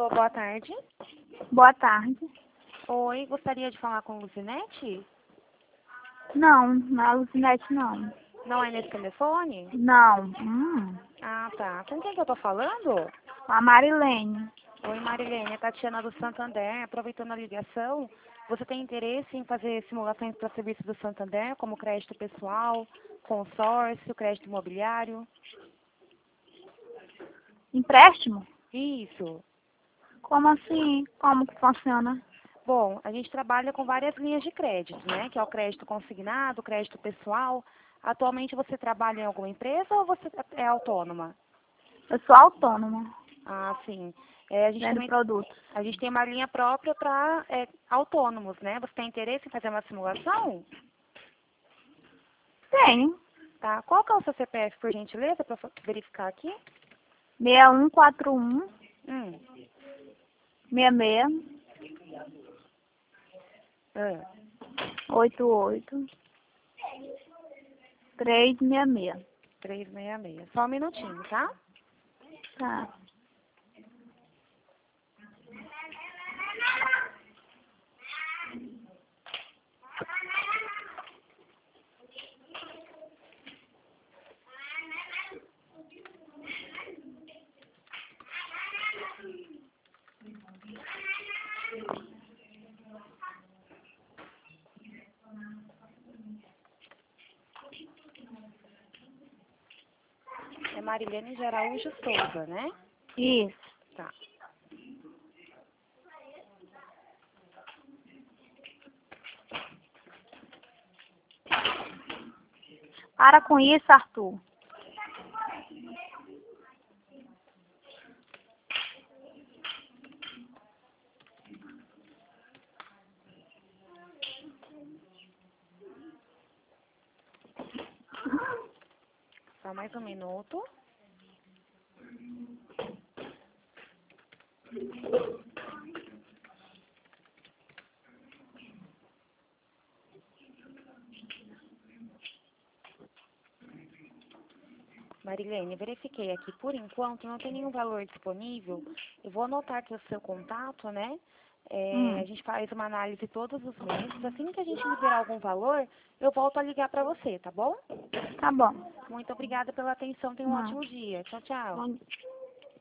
Alô, boa tarde. Boa tarde. Oi, gostaria de falar com Luzinete? Não, não é Lucinete, não. Não é nesse telefone? Não. Ah, tá. Com quem que eu tô falando? A Marilene. Oi, Marilene, é Tatiana do Santander. Aproveitando a ligação, você tem interesse em fazer simulações para serviço do Santander, como crédito pessoal, consórcio, crédito imobiliário? Empréstimo? Isso. Como assim? Como que funciona? Bom, a gente trabalha com várias linhas de crédito, né? Que é o crédito consignado, crédito pessoal. Atualmente você trabalha em alguma empresa ou você é autônoma? Eu sou autônoma, Ah, sim. É, vendo produtos. a gente tem uma linha própria para autônomos, né? Você tem interesse em fazer uma simulação? Tenho. Tá. Qual que é o seu CPF, por gentileza, para verificar aqui? 6141 Hum. 66 Ah. 88 366. 366. Só um minutinho, tá? Tá. É Marilene de Araújo Souza, né? Isso. Tá. Para com isso, Arthur. Só mais um minuto. Marilene, verifiquei aqui, por enquanto não tem nenhum valor disponível. Eu vou anotar aqui o seu contato, né? A gente faz uma análise todos os meses. Assim que a gente liberar algum valor, eu volto a ligar para você, tá bom? Tá bom. Muito obrigada pela atenção. Tenha um Não. ótimo dia. Tchau, tchau. Bom